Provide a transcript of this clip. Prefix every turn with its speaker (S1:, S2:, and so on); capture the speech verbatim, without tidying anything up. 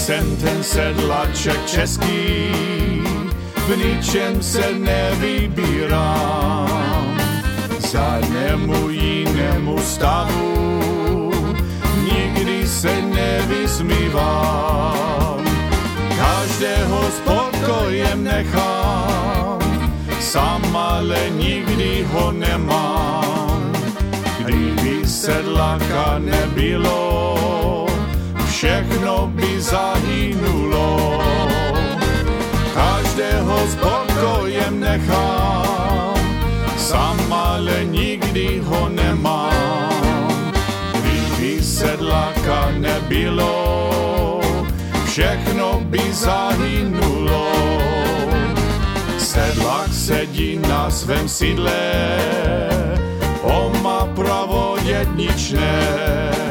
S1: Jsem ten sedlaček český, v ničem se nevybírám. Žádnému jinému stavu nikdy se nevysmívám. Každého s pokojem nechám, sám ale nikdy ho nemám. Kdyby sedlaka nebylo, všechno by zahynulo. Každého s pokojem nechám, sám ale nikdy ho nemám. Kdyby sedlaka nebylo, všechno by zahynulo. Sedlak sedí na svém sídle, on má právo jedničné.